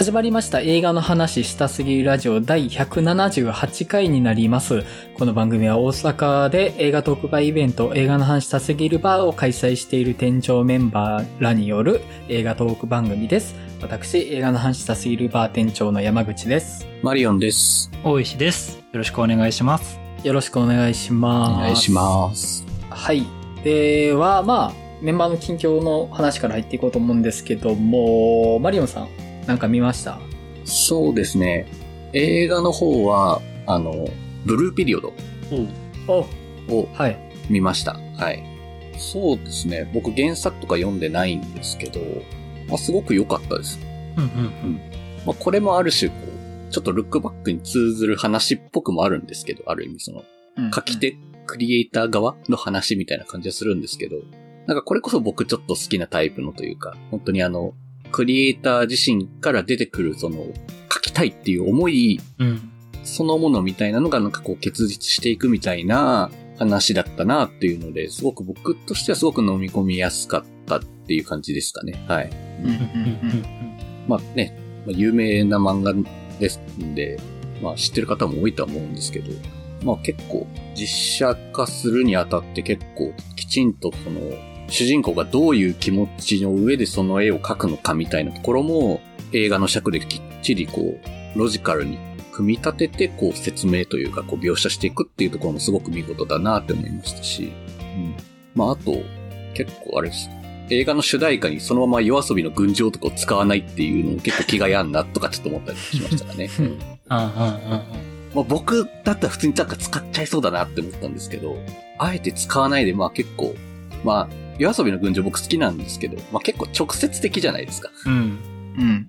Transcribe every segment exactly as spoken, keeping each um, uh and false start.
始まりました映画の話したすぎるラジオ第ひゃくななじゅうはちかいになります。この番組は大阪で映画特売イベント映画の話したすぎるバーを開催している店長メンバーらによる映画トーク番組です。私、映画の話したすぎるバー店長の山口です。 マリオンです。 大石です。よろしくお願いします。 よろしくお願いします。 お願いします。 はい。では、まあ、メンバーの近況の話から入っていこうと思うんですけども、マリオンさん、なんか見ました？ そうですね。映画の方は、あの、ブルーピリオドを見ました。はい。そうですね。僕原作とか読んでないんですけど、まあ、すごく良かったです。 うんうんうん。 まあ、これもある種、こう、ちょっとルックバックに通ずる話っぽくもあるんですけど、ある意味その、書き手、クリエイター側の話みたいな感じはするんですけど、なんかこれこそ僕ちょっと好きなタイプのというか、本当にあの、クリエイター自身から出てくるその、書きたいっていう思い、うん、そのものみたいなのがなんかこう結実していくみたいな話だったなっていうので、すごく僕としてはすごく飲み込みやすかったっていう感じですかね。はい。まあね、まあ、有名な漫画ですんで、まあ知ってる方も多いとは思うんですけど、まあ結構実写化するにあたって結構きちんとその、主人公がどういう気持ちの上でその絵を描くのかみたいなところも映画の尺できっちりこうロジカルに組み立ててこう説明というかこう描写していくっていうところもすごく見事だなって思いましたし、うん、まああと結構あれです映画の主題歌にそのままYOASOBIの群青とかを使わないっていうのも結構気がやんなとかちょっと思ったりしましたかね。うん、まあ、僕だったら普通になんか使っちゃいそうだなって思ったんですけど、あえて使わないでまあ結構まあYOASOBIの群青僕好きなんですけど、まあ結構直接的じゃないですか。 うん。うん。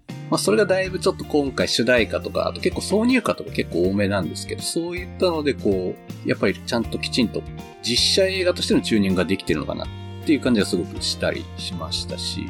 まあそれがだいぶちょっと今回主題歌とか、あと結構挿入歌とか結構多めなんですけど、そういったのでこう、やっぱりちゃんときちんと実写映画としてのチューニングができてるのかなっていう感じはすごくしたりしましたし、うん。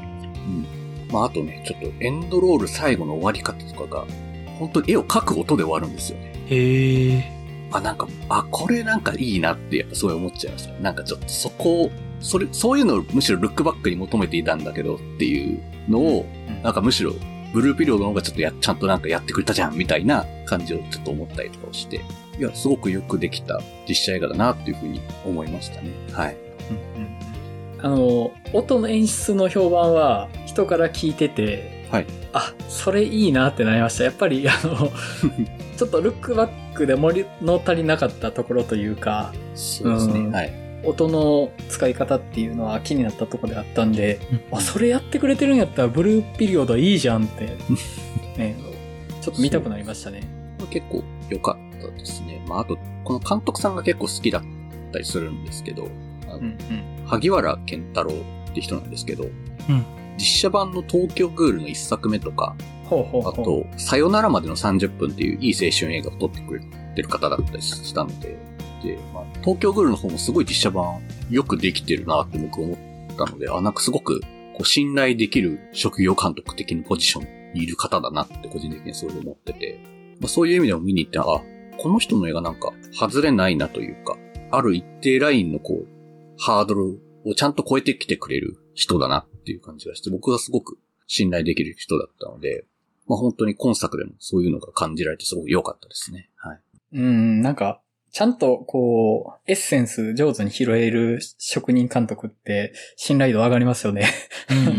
まああとね、ちょっとエンドロール最後の終わり方とかが、本当に絵を描く音で終わるんですよね。 へー。 あ、なんか、あ、これなんかいいなってやっぱすごい思っちゃいました。なんかちょっとそこを、それ、そういうのをむしろルックバックに求めていたんだけどっていうのを、なんかむしろブルーピリオドの方がちょっとや、ちゃんとなんかやってくれたじゃんみたいな感じをちょっと思ったりとかをして、いや、すごくよくできた実写映画だなっていうふうに思いましたね。はい。 あの、音の演出の評判は人から聞いてて、 はい。 あ、それいいなってなりました。やっぱり、あの、ちょっとルックバックで盛りの足りなかったところというか、 そうですね。うん、はい。 音の使い方っていうのは気になったところであったんで、うん、あ、それやってくれてるんやったらブルーピリオドいいじゃんって、ね、ちょっと見たくなりましたね。 これ結構良かったですね。まあ、あと、この監督さんが結構好きだったりするんですけど、あのうんうん、萩原健太郎って人なんですけど、うん、実写版の東京グールの一作目とか、 ほうほうほう、 あと、さよならまでのさんじゅっぷんっていういい青春映画を撮ってくれてる方だったりしたので、で、まあ、東京グールの方もすごい実写版よくできてるなって僕思ったので、あ、なんかすごくこう信頼できる職業監督的なポジションにいる方だなって個人的にそう思ってて、まあ、そういう意味でも見に行って、あ、この人の映画なんか外れないなというか、ある一定ラインのこう、ハードルをちゃんと超えてきてくれる人だなっていう感じがして、僕はすごく信頼できる人だったので、まあ本当に今作でもそういうのが感じられてすごく良かったですね。はい。 うん、なんか、ちゃんとこう、エッセンス上手に拾える職人監督って信頼度上がりますよね。 うんうんうん。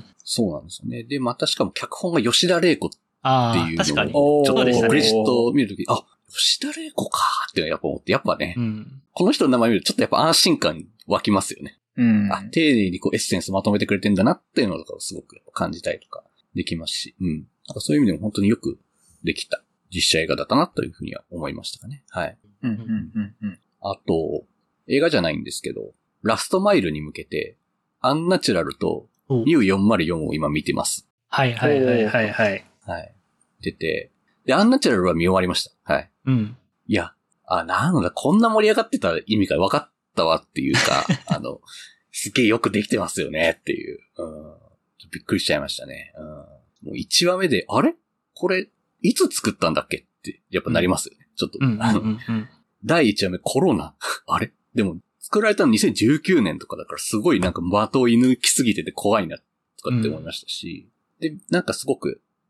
そうなんですよね。で、またしかも脚本が吉田玲子っていうのを、 確かに。 ちょっとクレジットを見るとき、あ、吉田玲子かーってやっぱ思って、やっぱね、うん、この人の名前見るとちょっとやっぱ安心感湧きますよね。 うん、 あ、丁寧にこうエッセンスまとめてくれてんだなっていうのとかをすごく感じたりとかできますし、うん。なんかそういう意味でも本当によくできた実写映画だったなというふうには思いましたかね。はい。 うんうんうんうん、 あと、映画じゃないんですけど、ラストマイルに向けて、アンナチュラルと ユーよんまるよん を今見てます。 はいはいはいはいはい。 はい。出て、で、アンナチュラルは見終わりました。はい。 うん。 いや、あ、なんだ、こんな盛り上がってた意味が分かったわっていうか、あの、すげえよくできてますよねっていう、うん、びっくりしちゃいましたね。うん、もういちわめで、あれこれ、いつ作ったんだっけって、やっぱなりますよね。ちょっと、 うんうんうんうん、 だいいちわめコロナあれでも、作られたのにせんじゅうきゅうねんとかだからすごいなんか的を射抜きすぎてて怖いなとかって思いましたし、うん、で、なんかすごく、もう、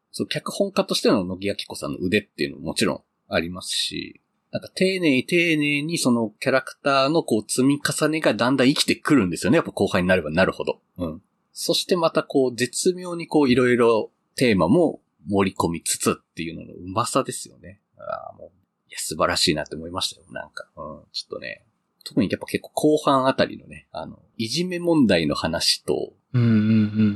そう、脚本家としての乃木明子さんの腕っていうのももちろんありますし、なんか丁寧丁寧にそのキャラクターのこう積み重ねがだんだん生きてくるんですよね。やっぱ後輩になればなるほど。うん。そしてまたこう絶妙にこういろいろテーマも盛り込みつつっていうののうまさですよね。ああ、もう、いや素晴らしいなって思いましたよ。なんか、うん、ちょっとね。特にやっぱ結構後半あたりのね、あの、いじめ問題の話と、 うんうんうん。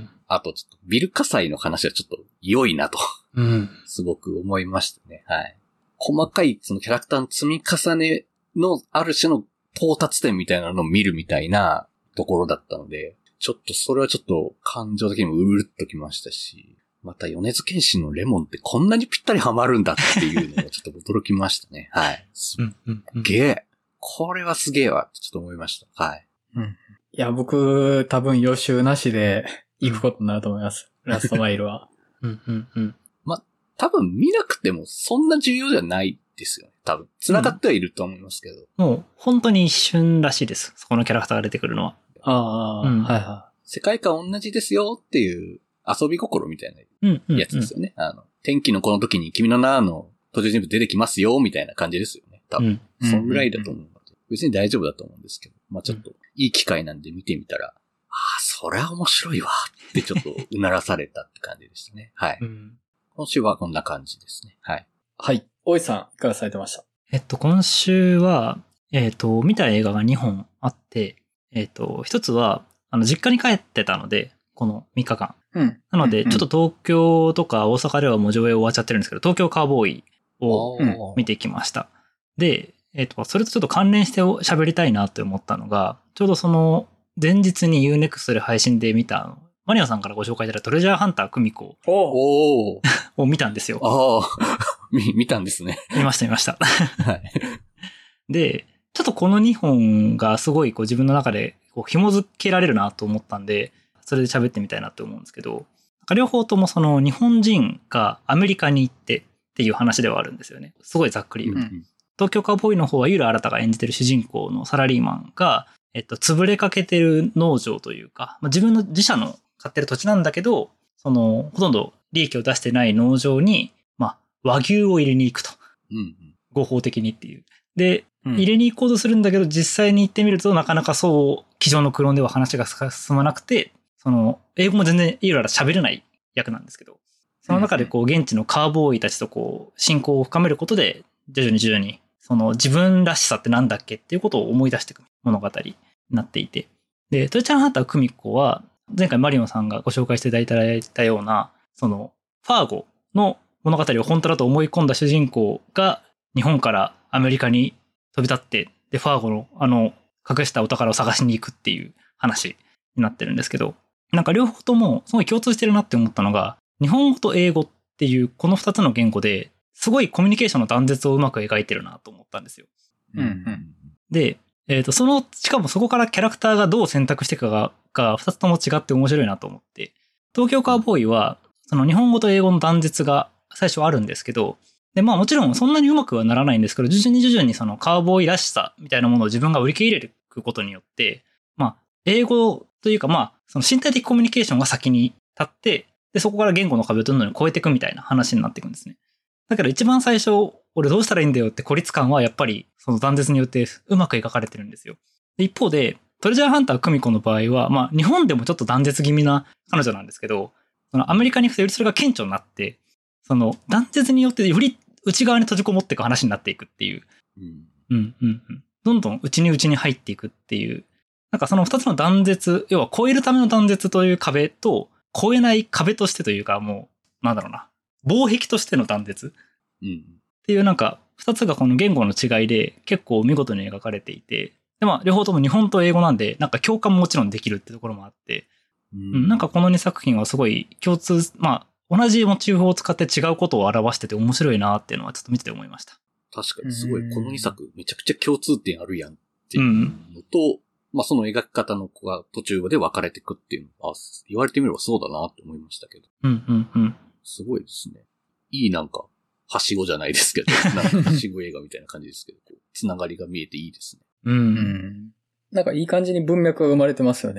あとちょっとビル火災の話はちょっと良いなと、 うん。 すごく思いましたね。はい。細かいそのキャラクターの積み重ねのある種の到達点みたいなのを見るみたいなところだったので、ちょっとそれはちょっと感情的にもうるっときましたし、また米津玄師のレモンってこんなにぴったりハマるんだっていうのをちょっと驚きましたね。はい。すっげえ。これはすげえわってちょっと思いました。はい。 うん。いや、僕、多分予習なしで行くことになると思います。ラストマイルは。 うんうんうん。 ま、多分見なくてもそんな重要じゃないですよね。多分。繋がってはいると思いますけど。 うん、もう、本当に一瞬らしいです。そこのキャラクターが出てくるのは。 ああ、うん、はいはい。 世界観同じですよっていう遊び心みたいなやつですよね。うんうんうん、あの、天気のこの時に君の名の登場人物出てきますよみたいな感じですよね。多分。うん、そんぐらいだと思うので、別に大丈夫だと思うんですけど。まあちょっと、いい機会なんで見てみたら、ああ、そりゃ面白いわってちょっとうならされたって感じでしたね。はい。うん、今週はこんな感じですね。はい。 はい。大井さん、いかがされてました？ えっと、今週は、えっと、見た映画がにほんあって、えっと、一つは、あの、実家に帰ってたので、このみっかかん。 うん。 なので、ちょっと東京とか大阪ではもう上映終わっちゃってるんですけど、東京カーボーイを見てきました。で、えっと、それとちょっと関連して喋りたいなって思ったのが、ちょうどその、前日に ユーネクスト で配信で見た、マリアさんからご紹介いただいたトレジャーハンター久美子を見たんですよ。 ああ、見、見たんですね。 見ました見ました。 はい。 で、ちょっとこのにほんがすごいこう自分の中でこう紐づけられるなと思ったんで、それで喋ってみたいなと思うんですけど、両方ともその日本人がアメリカに行ってっていう話ではあるんですよね。すごいざっくり言うと。うん、東京カウボーイの方は井浦新が演じてる主人公のサラリーマンが、えっと、潰れかけてる農場というか、まあ、自分の自社の買ってる土地なんだけど、その、ほとんど利益を出してない農場に、まあ、和牛を入れに行くと。 うん、 合法的にっていう。で、うん、入れに行こうとするんだけど、実際に行ってみるとなかなかそう、机上の空論では話が進まなくて、その、英語も全然いろいろ喋れない役なんですけど、その中でこう、現地のカーボーイたちとこう、親交を深めることで、徐々に徐々に、その自分らしさってなんだっけっていうことを思い出していく物語になっていて。で、トレジャーハンター久美子は、前回マリオンさんがご紹介していただいたような、その、ファーゴの物語を本当だと思い込んだ主人公が、日本からアメリカに飛び立って、で、ファーゴのあの、隠したお宝を探しに行くっていう話になってるんですけど、なんか両方ともすごい共通してるなって思ったのが、日本語と英語っていうこの二つの言語ですごいコミュニケーションの断絶をうまく描いてるなと思ったんですよ。 うんうん、 で、えっと、その、しかもそこからキャラクターがどう選択していくかが、が二つとも違って面白いなと思って、東京カウボーイは、その日本語と英語の断絶が最初あるんですけど、で、まあもちろんそんなにうまくはならないんですけど、徐々に徐々にそのカウボーイらしさみたいなものを自分が売り切れることによって、まあ、英語というかまあ、その身体的コミュニケーションが先に立って、で、そこから言語の壁をどんどん越えていくみたいな話になっていくんですね。だから一番最初、俺どうしたらいいんだよって孤立感はやっぱりその断絶によってうまく描かれてるんですよ。で一方で、トレジャーハンター久美子の場合は、まあ日本でもちょっと断絶気味な彼女なんですけど、そのアメリカに行くとよりそれが顕著になって、その断絶によってより内側に閉じこもっていく話になっていくっていう。うん。うんうんうん。どんどん内に内に入っていくっていう。なんかその二つの断絶、要は超えるための断絶という壁と、超えない壁としてというか、もう、なんだろうな。防壁としての断絶。 うん。 っていうなんか、二つがこの言語の違いで結構見事に描かれていて、でまあ両方とも日本と英語なんで、なんか共感ももちろんできるってところもあって、うん、なんかこのにさく品はすごい共通、まあ同じモチーフを使って違うことを表してて面白いなっていうのはちょっと見てて思いました。 確かにすごい、このにさくめちゃくちゃ共通点あるやんっていうのと、うん、まあその描き方の子が途中で分かれていくっていうのは、言われてみればそうだなって思いましたけど。 うんうんうん。 すごいですね。いいなんか、はしごじゃないですけど、なんかはしご映画みたいな感じですけど、こうつながりが見えていいですね。 うん、うん。 なんかいい感じに文脈が生まれてますよね。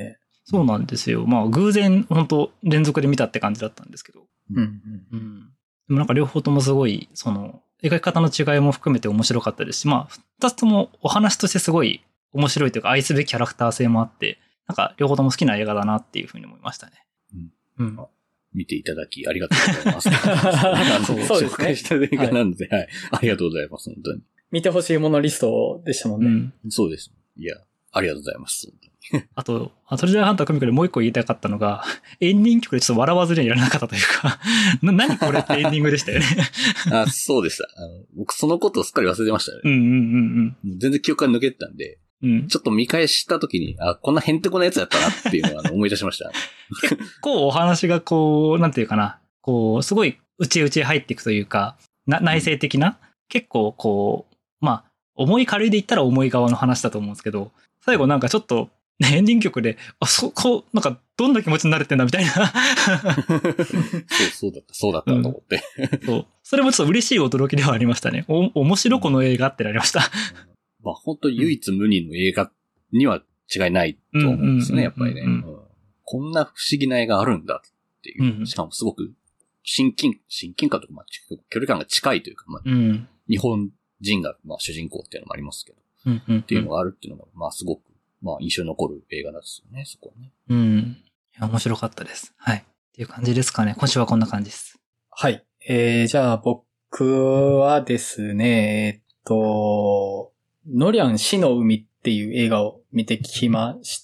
そうなんですよ。まあ偶然本当連続で見たって感じだったんですけど。 うんうんうん。でもなんか両方ともすごい、その、描き方の違いも含めて面白かったですし、まあ二つともお話としてすごい面白いというか愛すべきキャラクター性もあって、なんか両方とも好きな映画だなっていうふうに思いましたね。 うん。うん、見ていただきありがとうございます。あのそうですね。 紹介した映画なので、はい、はい。ありがとうございます、本当に。 見てほしいものリストでしたもんね。 うん、そうです。いや、ありがとうございます。 あと、トレジャーハンターコミックでもう一個言いたかったのが、エンディング曲でちょっと笑わずにはいられなかったというか、な、何これってエンディングでしたよね。 あ、そうでした。あの僕そのことをすっかり忘れてましたね。 うんうんうんうん。全然記憶が抜けてたんで、うん、ちょっと見返した時に、あ、こんなヘンテコなやつだったなっていうのをあの思い出しました。 結構お話がこう、なんていうかな、こう、すごい内々入っていくというか、な内省的な、うん、結構こう、まあ、重い軽いで言ったら重い側の話だと思うんですけど、最後なんかちょっと、エンディング曲で、あ、そこう、なんか、どんな気持ちになれてんだみたいな。そう、 そうだった、そうだったと思って、 うん。そう。それもちょっと嬉しい驚きではありましたね。お、面白この映画ってなりました。 まあ本当唯一無二の映画には違いないと思うんですね、やっぱりね、うん。こんな不思議な映画あるんだっていう。うん、しかもすごく親近、親近感とか、まあ、距離感が近いというか、まあうん、日本人がまあ主人公っていうのもありますけど、うんうんうん、っていうのがあるっていうのが、まあすごく、まあ印象に残る映画ですよね、そこはね。 うん。いや、面白かったです。はい。っていう感じですかね。今週はこんな感じです。 はい。えー、じゃあ僕はですね、えっと、ノリャン死の海っていう映画を見てきまして、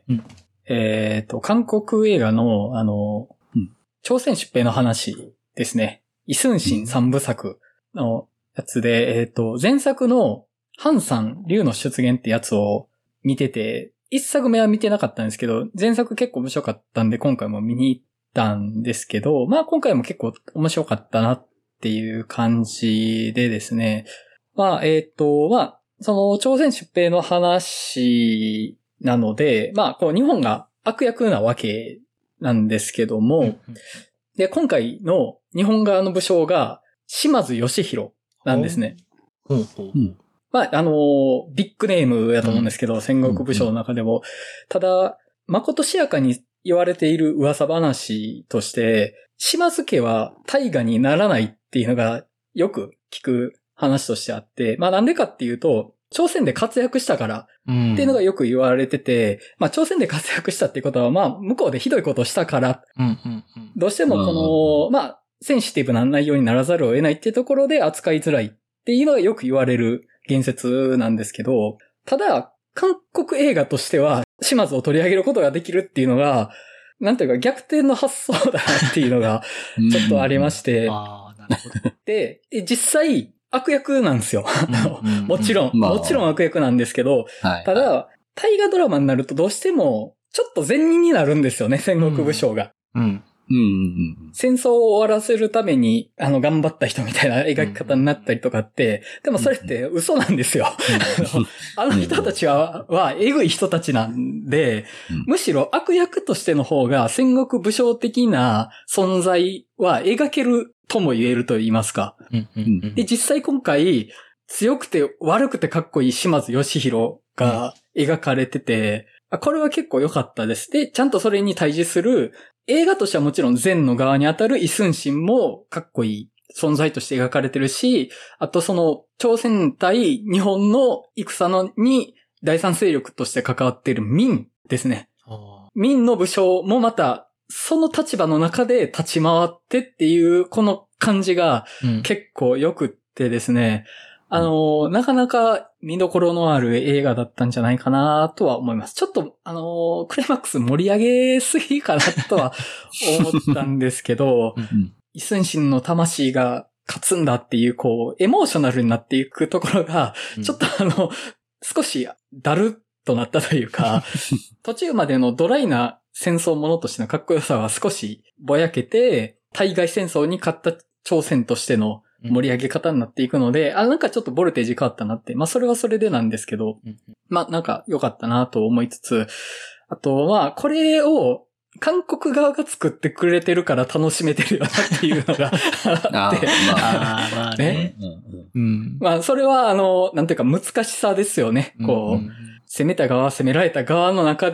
うん、えっと、韓国映画の、あの、うん、朝鮮出兵の話ですね。イスンシン三部作のやつで、えっと、前作のハンさん、竜の出現ってやつを見てて、一作目は見てなかったんですけど、前作結構面白かったんで、今回も見に行ったんですけど、まあ今回も結構面白かったなっていう感じでですね。まあ、えっと、まあ、その朝鮮出兵の話なので、まあ、こう日本が悪役なわけなんですけども、うんうん、で、今回の日本側の武将が島津義弘なんですね。 ほうほうほう。 まあ、あの、ビッグネームやと思うんですけど、うん、戦国武将の中でも。ただ、まことしやかに言われている噂話として、島津家は大河にならないっていうのがよく聞く話としてあって、まあなんでかっていうと、朝鮮で活躍したからっていうのがよく言われてて、うん、まあ朝鮮で活躍したっていうことは、まあ向こうでひどいことをしたから、うんうんうん、どうしてもこの、まあセンシティブな内容にならざるを得ないっていうところで扱いづらいっていうのがよく言われる言説なんですけど、ただ、韓国映画としては、島津を取り上げることができるっていうのが、なんていうか逆転の発想だなっていうのが、ちょっとありまして、 ああ、なるほど。 で、実際、悪役なんですよ。もちろん、もちろん悪役なんですけど、ただ、大河ドラマになるとどうしても、ちょっと善人になるんですよね、戦国武将が。 うんうんうんうんうん、 戦争を終わらせるために、あの、頑張った人みたいな描き方になったりとかって、でもそれって嘘なんですよ。あの人たちは、は、えぐい人たちなんで、むしろ悪役としての方が戦国武将的な存在は描けるとも言えると言いますか。で、実際今回、強くて悪くてかっこいい島津義弘が描かれてて、これは結構良かったです。で、ちゃんとそれに対峙する、映画としてはもちろん善の側にあたるイスンシンもかっこいい存在として描かれてるし、あとその朝鮮対日本の戦のに第三勢力として関わっている民ですね。民の武将もまたその立場の中で立ち回ってっていうこの感じが結構良くってですね、うん、あの、なかなか見どころのある映画だったんじゃないかなとは思います。ちょっと、あの、クライマックス盛り上げすぎかなとは思ったんですけど、うんうん、イスンシンの魂が勝つんだっていう、こう、エモーショナルになっていくところが、ちょっとあの、少しだるっとなったというか、途中までのドライな戦争ものとしてのかっこよさは少しぼやけて、対外戦争に勝った朝鮮としての盛り上げ方になっていくので、うん、あ、なんかちょっとボルテージ変わったなって。まあそれはそれでなんですけど、うん、まあなんか良かったなと思いつつ、あとはこれを韓国側が作ってくれてるから楽しめてるよなっていうのがあって。 あまあね。 うん、まあそれはあの、なんていうか難しさですよね。こう、うん、攻めた側、攻められた側の中で、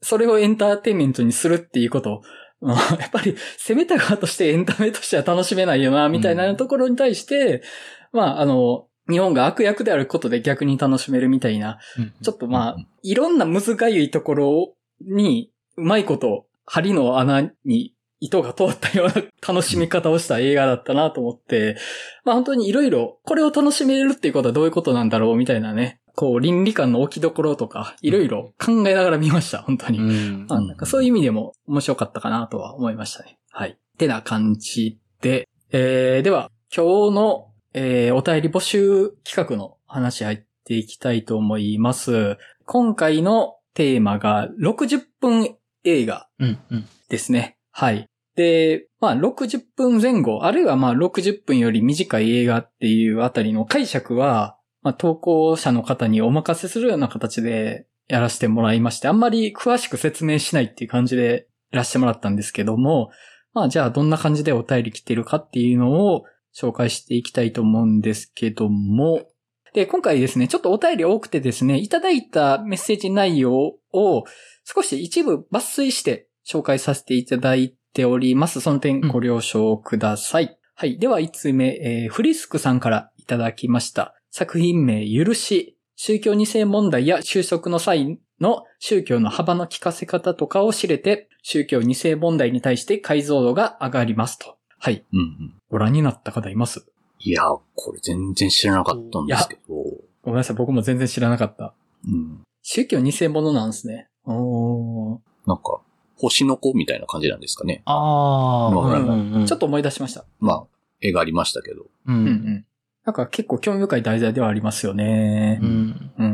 それをエンターテインメントにするっていうこと、やっぱり攻めた側としてエンタメとしては楽しめないよな、みたいなところに対して、うん、まあ、あの、日本が悪役であることで逆に楽しめるみたいな、うん、ちょっとまあ、いろんなむずがゆいところに、うまいこと、針の穴に糸が通ったような楽しみ方をした映画だったなと思って、まあ本当にいろいろ、これを楽しめるっていうことはどういうことなんだろうみたいなね、こう倫理観の置きどころとか、いろいろ考えながら見ました、本当に。うん、まあ、なんかそういう意味でも面白かったかなとは思いましたね。はい。ってな感じで、えー、では今日の、えー、お便り募集企画の話入っていきたいと思います。今回のテーマがろくじゅっぷん映画ですね。うんうん、はい。で、まあろくじゅっぷんぜん後、あるいはまあろくじゅっぷんより短い映画っていうあたりの解釈は、まあ投稿者の方にお任せするような形でやらせてもらいまして、あんまり詳しく説明しないっていう感じでやらせてもらったんですけども、まあじゃあどんな感じでお便り来てるかっていうのを紹介していきたいと思うんですけども、で、今回ですね、ちょっとお便り多くてですね、いただいたメッセージ内容を少し一部抜粋して紹介させていただいております。その点ご了承ください。うん、はい。では、いつつめ、えー、フリスクさんからいただきました。作品名、許し。宗教二世問題や収束の際の宗教の幅の聞かせ方とかを知れて、宗教二世問題に対して解像度が上がりますと。はい。うんうん、ご覧になった方います？ いや、これ全然知らなかったんですけど。 ごめんなさい、僕も全然知らなかった。うん、宗教二世ものなんですね。おー。 なんか、星の子みたいな感じなんですかね。 あー、うんうんうん。ちょっと思い出しました。 まあ、絵がありましたけど。 うんうん。なんか結構興味深い題材ではありますよね。うん。うんうん。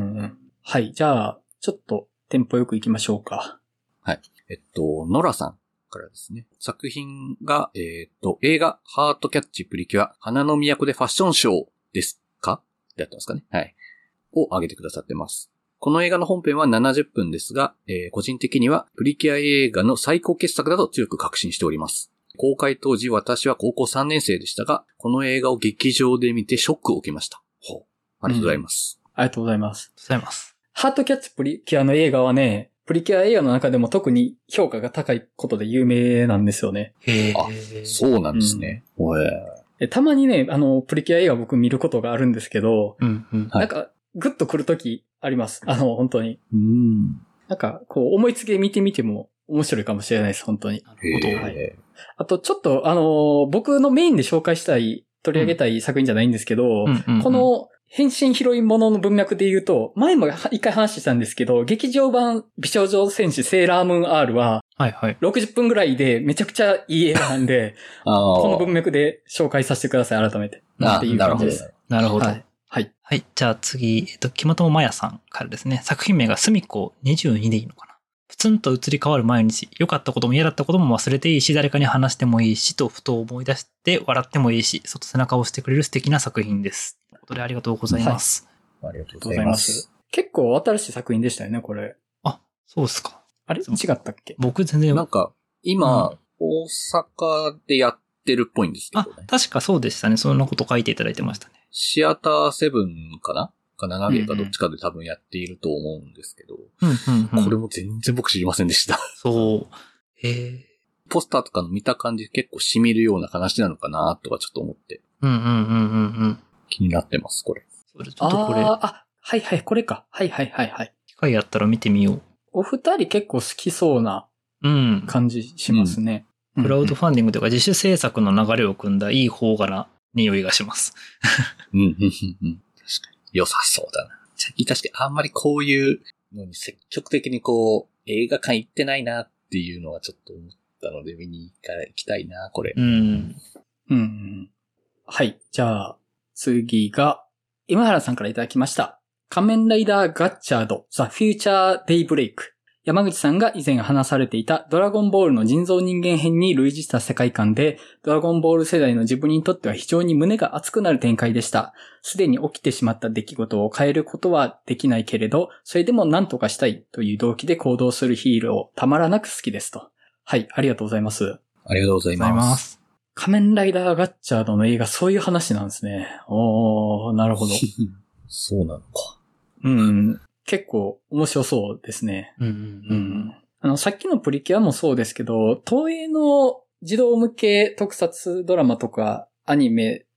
はい。じゃあ、ちょっとテンポよく行きましょうか。 はい。えっと、ノラさんからですね。作品が、えー、っと、映画、ハートキャッチプリキュア、花の都でファッションショーですかでやったんですかね。はい。を挙げてくださってます。この映画の本編はななじゅっぷんですが、えー、個人的にはプリキュア映画の最高傑作だと強く確信しております。公開当時私は高校さんねん生でしたが、この映画を劇場で見てショックを受けました。ほう。ありがとうございます。 うん、ありがとうございます。 ありがとうございます。 ハートキャッチプリキュアの映画はね、プリキュア映画の中でも特に評価が高いことで有名なんですよね。 へー。あ、そうなんですね。うん、 えたまにね、あの、プリキュア映画僕見ることがあるんですけど、うんうん、なんか、グッと来るときあります。あの、本当に。うん。なんか、こう、思いつきで見てみても面白いかもしれないです、本当に。なるほど。はい。あと、ちょっと、あの、僕のメインで紹介したい、取り上げたい作品じゃないんですけど、うんうんうんうん、この、変身ヒロインものの文脈で言うと、前も一回話したんですけど、劇場版美少女戦士セーラームーン R は、はいはい。ろくじゅっぷんぐらいでめちゃくちゃいい映画なんで、この文脈で紹介させてください、改めて。っていう感じです。 なるほど。 はい。はい。 はい。じゃあ次、えっと、木本まやさんからですね。作品名がすみこにじゅうにでいいのかな。プツンと移り変わる毎日。良かったことも嫌だったことも忘れていいし、誰かに話してもいいし、とふと思い出して笑ってもいいし、そっと背中を押してくれる素敵な作品です。ということでありがとうございます。 はい、ありがとうございます。 結構新しい作品でしたよね、これ。 あ、そうですか。 あれ違ったっけ？ 僕全然。 なんか、今、うん、大阪でやってるっぽいんですけどね。 あ、確かそうでしたね。そんなこと書いていただいてましたね。 シアターセブンかなかななげいかどっちかで多分やっていると思うんですけど、うんうんうん、これも全然僕知りませんでした。 そう。へえ。 ポスターとかの見た感じ結構染みるような話なのかなとかちょっと思って。 うんうんうんうんうん。 気になってます、これ。 それちょっとこれ。ああ、はいはい、これか。はいはいはいはい。 機会やったら見てみよう。 お二人結構好きそうな感じしますね。 うんうん、クラウドファンディングというか自主制作の流れを組んだいい方柄な匂いがします。 うんうんうんうん。確かに。良さそうだな。最近確かにあんまりこういうのに積極的にこう映画館行ってないなっていうのはちょっと思ったので見に行きたいな、これ。 うん。うん。はい。じゃあ、次が、今原さんからいただきました。仮面ライダーガッチャード、ザ・フューチャー・デイブレイク。山口さんが以前話されていたドラゴンボールの人造人間編に類似した世界観で、ドラゴンボール世代の自分にとっては非常に胸が熱くなる展開でした。すでに起きてしまった出来事を変えることはできないけれど、それでも何とかしたいという動機で行動するヒーロー、たまらなく好きですと。はい、ありがとうございます。 ありがとうございます。 仮面ライダーガッチャードの映画、そういう話なんですね。おー、なるほど。 そうなのか。 うん。結構面白そうですね。うんうんうん。 あの、さっきのプリキュアもそうですけど、東映の児童向け特撮ドラマとかアニメって、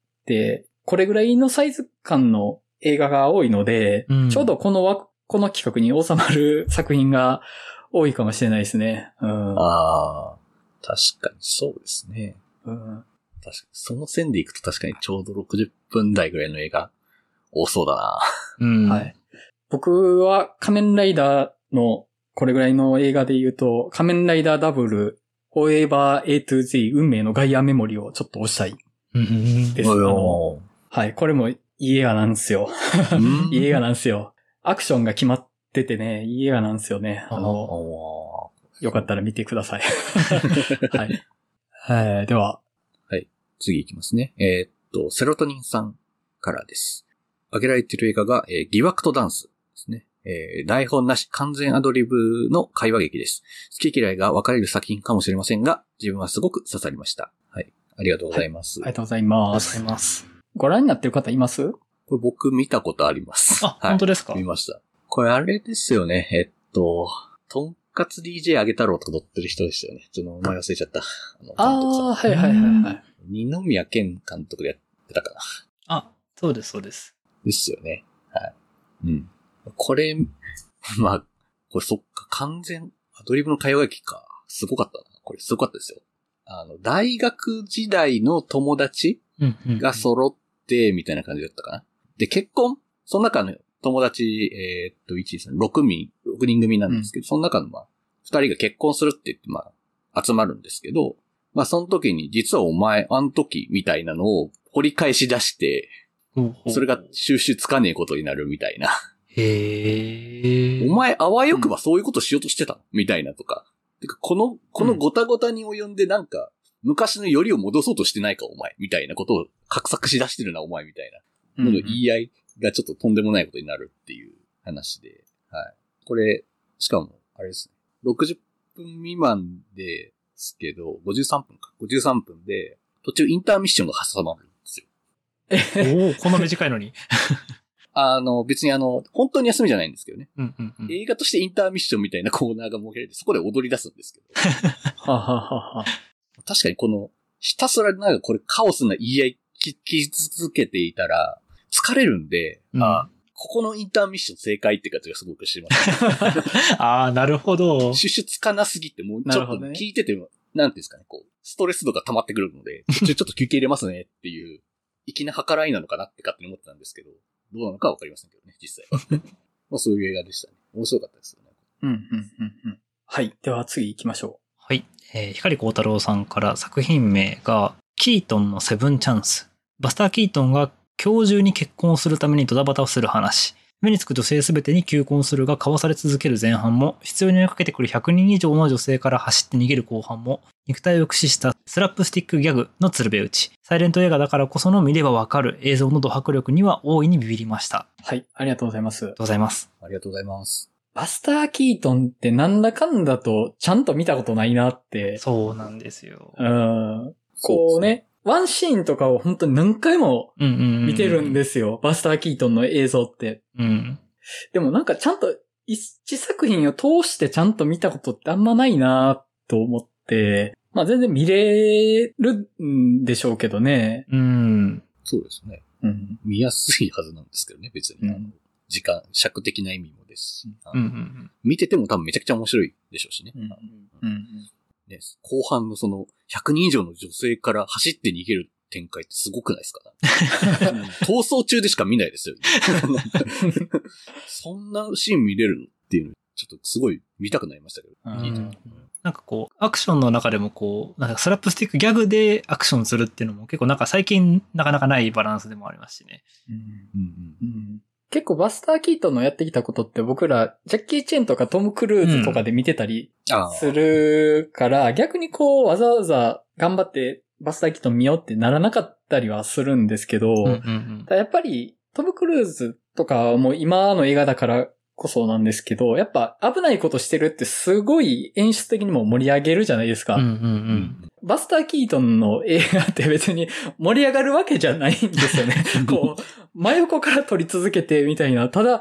これぐらいのサイズ感の映画が多いので、うん、ちょうどこの枠、この企画に収まる作品が多いかもしれないですね。うん、 ああ、確かにそうですね。 うん、 確かにその線でいくと確かにちょうどろくじゅっぷん台ぐらいの映画多そうだな。 うん、はい。僕は仮面ライダーのこれぐらいの映画で言うと、仮面ライダーダブル、フォーエバー A to Z 運命のガイアメモリをちょっと押したいです。あのはい、これもいい映画なんですよ。いい映画なんですよ。アクションが決まっててね、いい映画なんですよね。あの、よかったら見てください。はい。はい、では。 はい。次いきますね。えー、っと、セロトニンさんからです。挙げられている映画が、えー、疑惑とダンスですね。えー、台本なし完全アドリブの会話劇です。好き嫌いが分かれる作品かもしれませんが、自分はすごく刺さりました。はい。ありがとうございます。 はい、ありがとうございます。ありがとうございます。ご覧になってる方います？ これ僕見たことあります。 あ、はい、本当ですか？ 見ました。これあれですよね。えっと、とんかつ ディージェー あげ太郎とか撮ってる人でしたよね。ちょっと名前忘れちゃった。 あの、あー、はいはいはいはい。 二宮健監督でやってたかな。 あ、そうですそうです。 ですよね。はい。うん。これ、まあ、これそっか、完全アドリブの会話劇か。すごかったな。これすごかったですよ。あの、大学時代の友達が揃って、みたいな感じだったかな。で、結婚その中の友達、えー、っと、いち、さん、ろくにん、ろくにん組なんですけど、うん、その中のまあ、ふたりが結婚するって言って、まあ、集まるんですけど、まあ、その時に、実はお前、あの時、みたいなのを掘り返し出して、それが収集つかねえことになるみたいな。 へー。 お前、あわよくばそういうことしようとしてたの、みたいなとか。てか、この、このごたごたに及んでなんか、昔のよりを戻そうとしてないか、お前、みたいなことを画策し出してるな、お前、みたいな。のの言い合いがちょっととんでもないことになるっていう話で。はい。これ、しかも、あれですね。ろくじゅっぷん未満ですけど、ごじゅうさんぷんか。ごじゅうさんぷんで、途中インターミッションが挟まるんですよ。 おお、こんな短いのに。 あの、別にあの、本当に休みじゃないんですけどね。 うんうんうん、 映画としてインターミッションみたいなコーナーが設けられて、そこで踊り出すんですけど。 はははは確かにこの、ひたすらなんかこれカオスな言い合い聞き続けていたら、疲れるんで、うん、あ、ここのインターミッション正解って感じがすごくしてます、 ね。ああ、なるほど。 シュッシュつかなすぎて、もうちょっと聞いてても、ね、なんていうんですかね、こう、ストレス度が溜まってくるので、ちょっと休憩入れますねっていう、粋な計らいなのかなって勝手に思ってたんですけど、どうなのかはわかりませんけどね、実際は。まあそういう映画でしたね。面白かったですよね。 うん、うん、うん、うん。はい。では次行きましょう。 はい。えー、光光太郎さんから作品名が、キートンのセブンチャンス。バスター・キートンが今日中に結婚するためにドタバタをする話。目につく女性すべてに求婚するが交わされ続ける前半も、必要にかけてくるひゃくにん以上の女性から走って逃げる後半も、肉体を駆使したスラップスティックギャグの鶴瓶打ち。サイレント映画だからこその見ればわかる映像のド迫力には大いにビビりました。 はい、ありがとうございます。 ありがとうございます。 ありがとうございます。 バスター・キートンってなんだかんだとちゃんと見たことないなって。 そうなんですよ。 うん。こうね、ワンシーンとかを本当に何回も見てるんですよ。バスター・キートンの映像って。 うん。 でもなんかちゃんと一作品を通してちゃんと見たことってあんまないなと思って、まあ全然見れるんでしょうけどね。 うん。 そうですね。 うん。 見やすいはずなんですけどね、別に。うん、時間、尺的な意味もですし、 うんうんうん。 見てても多分めちゃくちゃ面白いでしょうしね。 うんうんうんね、後半のそのひゃくにん以上の女性から走って逃げる展開ってすごくないですか、逃走中でしか見ないですよ、ね。そんなシーン見れるのっていうのちょっとすごい見たくなりましたけど。 うん、なんかこう、アクションの中でもこう、なんかスラップスティックギャグでアクションするっていうのも結構なんか最近なかなかないバランスでもありますしね。 うんうんうん、結構バスター・キートンのやってきたことって僕らジャッキー・チェンとかトム・クルーズとかで見てたりするから、うん、逆にこうわざわざ頑張ってバスター・キートン見ようってならなかったりはするんですけど、 うんうんうん、 ただやっぱりトム・クルーズとかも今の映画だからこそなんですけど、やっぱ危ないことしてるってすごい演出的にも盛り上げるじゃないですか。 うんうんうん、 バスター・キートンの映画って別に盛り上がるわけじゃないんですよね。こう、真横から撮り続けてみたいな。ただ、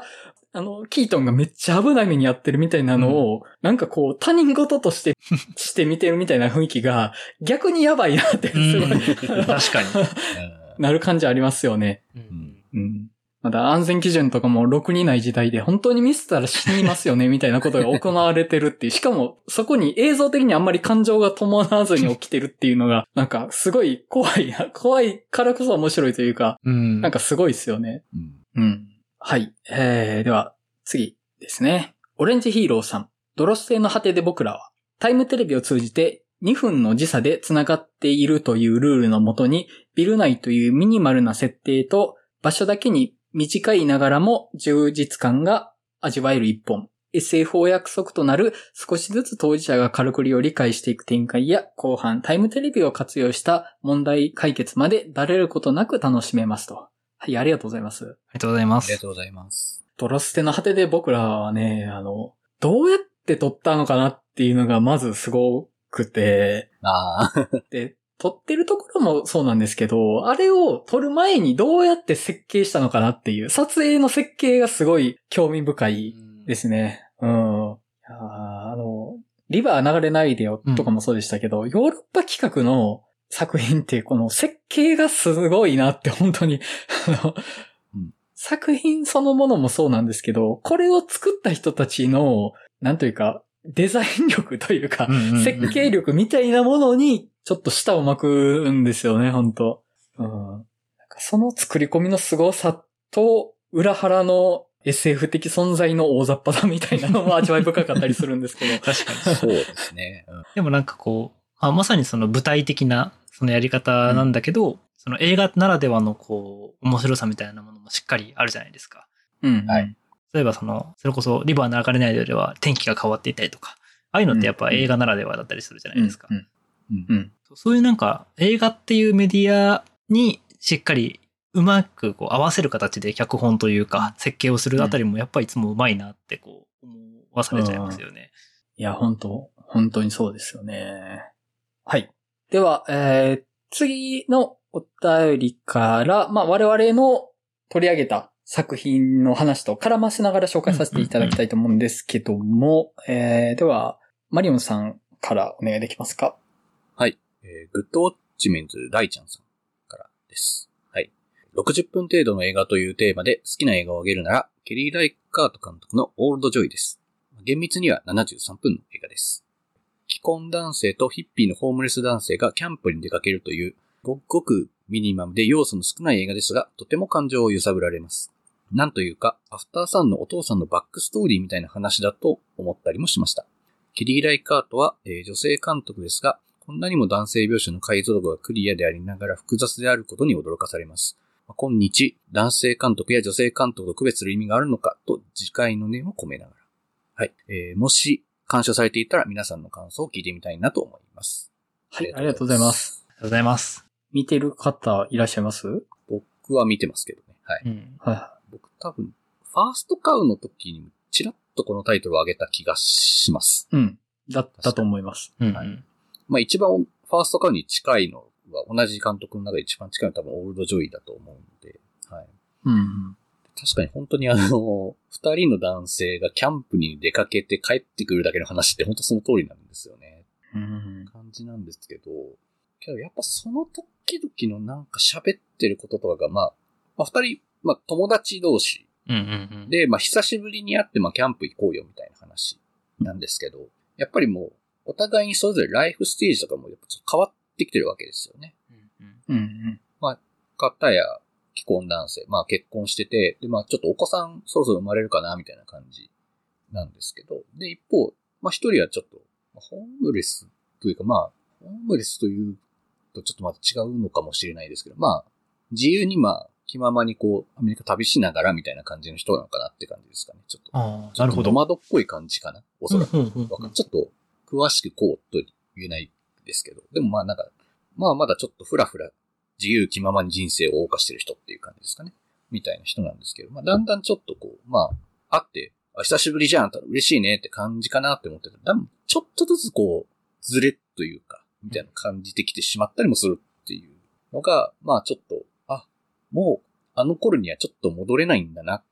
あの、キートンがめっちゃ危ない目にやってるみたいなのを、うん、なんかこう、他人事として、して見てるみたいな雰囲気が、逆にやばいなって、すごい、うん、 確かに。 なる感じありますよね。うんうん、まだ安全基準とかもろくにない時代で、本当にミスったら死にますよね、みたいなことが行われてるっていう。しかも、そこに映像的にあんまり感情が伴わずに起きてるっていうのが、なんか、すごい怖いな。怖いからこそ面白いというか、うん、なんかすごいですよね。うん。うん、はい。えー、では、次ですね。オレンジヒーローさん。ドロス星の果てで僕らは、タイムテレビを通じてにふんの時差で繋がっているというルールのもとに、ビル内というミニマルな設定と、場所だけに短いながらも充実感が味わえる一本。エスエフ お約束となる少しずつ当事者がカルクリを理解していく展開や後半タイムテレビを活用した問題解決までだれることなく楽しめますと。はい、ありがとうございます。ありがとうございます。 ありがとうございます。 ドロステの果てで僕らはね、あの、どうやって撮ったのかなっていうのがまずすごくて。 ああ。 で、撮ってるところもそうなんですけど、あれを撮る前にどうやって設計したのかなっていう、撮影の設計がすごい興味深いですね。うん。うん、あの、リバー流れないでよとかもそうでしたけど、うん、ヨーロッパ企画の作品ってこの設計がすごいなって本当に、あの、うん、作品そのものもそうなんですけど、これを作った人たちの、なんというか、デザイン力というか、設計力みたいなものにちょっと舌を巻くんですよね、本当、うん、なんかその作り込みの凄さと、裏腹の エスエフ 的存在の大雑把さみたいなのも味わい深かったりするんですけど。 確かに。 そうですね。うん、 でもなんかこう、あ、まさにその舞台的なそのやり方なんだけど、うん、その映画ならではのこう、面白さみたいなものもしっかりあるじゃないですか。 うん。はい。 例えばその、それこそリバー流れないでは天気が変わっていたりとか、ああいうのってやっぱ映画ならではだったりするじゃないですか。 うんうんうん、 そういうなんか映画っていうメディアにしっかりうまくこう合わせる形で脚本というか設計をするあたりもやっぱりいつもうまいなってこう思わされちゃいますよね。 いや、本当本当にそうですよね。はい。では、えー、次のお便りから、まあ我々の取り上げた作品の話と絡ませながら紹介させていただきたいと思うんですけども、うんうんうん、えー、では、マリオンさんからお願いできますか？ はい。えー、グッドウォッチメンズライちゃんさんからです。はい。ろくじゅっぷん程度の映画というテーマで好きな映画を挙げるなら、ケリー・ライカート監督のオールド・ジョイです。厳密にはななじゅうさんぷんの映画です。既婚男性とヒッピーのホームレス男性がキャンプに出かけるという、ごくごくミニマムで要素の少ない映画ですが、とても感情を揺さぶられます。なんというか、アフターさんのお父さんのバックストーリーみたいな話だと思ったりもしました。ケリー・ライカートは、えー、女性監督ですが、こんなにも男性描写の解像度がクリアでありながら複雑であることに驚かされます。今日、男性監督や女性監督と区別する意味があるのかと自戒の念を込めながら。はい。えー、もし、鑑賞されていたら皆さんの感想を聞いてみたいなと思います。 はい、ありがとうございます。 ありがとうございます。 見てる方いらっしゃいます？ 僕は見てますけどね。はい。うん、はい。僕多分、ファーストカウの時にちらっとこのタイトルを挙げた気がします。 うん。だったと思います。 うん、 はい。まあ一番ファーストカウに近いのは同じ監督の中で一番近いのは多分オールドジョイだと思うんで。はい。 うん。 確かに本当にあの、二人の男性がキャンプに出かけて帰ってくるだけの話って本当その通りなんですよね。 うん。 感じなんですけど、けどやっぱその時々のなんか喋ってることとかが、まあ、まあ二人、まあ友達同士うんうんうん、 で、まあ久しぶりに会ってまあキャンプ行こうよみたいな話なんですけど、やっぱりもうお互いにそれぞれライフステージとかもやっぱちょっと変わってきてるわけですよね。 うんうん。 まあ、方や既婚男性、まあ結婚してて、でまあちょっとお子さんそろそろ生まれるかなみたいな感じなんですけど、で一方、まあ一人はちょっと、ホームレスというかまあ、ホームレスというとちょっとまた違うのかもしれないですけど、まあ、自由にまあ、気ままにこう、アメリカ旅しながらみたいな感じの人なのかなって感じですかね。ちょっと。 ああ、なるほど。 戸惑っぽい感じかな。おそらく。 うんうんうんうん、 ちょっと、詳しくこうと言えないですけど。でもまあなんか、まあまだちょっとふらふら、自由気ままに人生を謳歌してる人っていう感じですかね。みたいな人なんですけど、まあだんだんちょっとこう、まあ、会って、あ、久しぶりじゃん、嬉しいねって感じかなって思ってたら、だんちょっとずつこう、ずれというか、みたいな感じてきてしまったりもするっていうのが、まあちょっと、あ、もう、あの頃にはちょっと戻れないんだなっ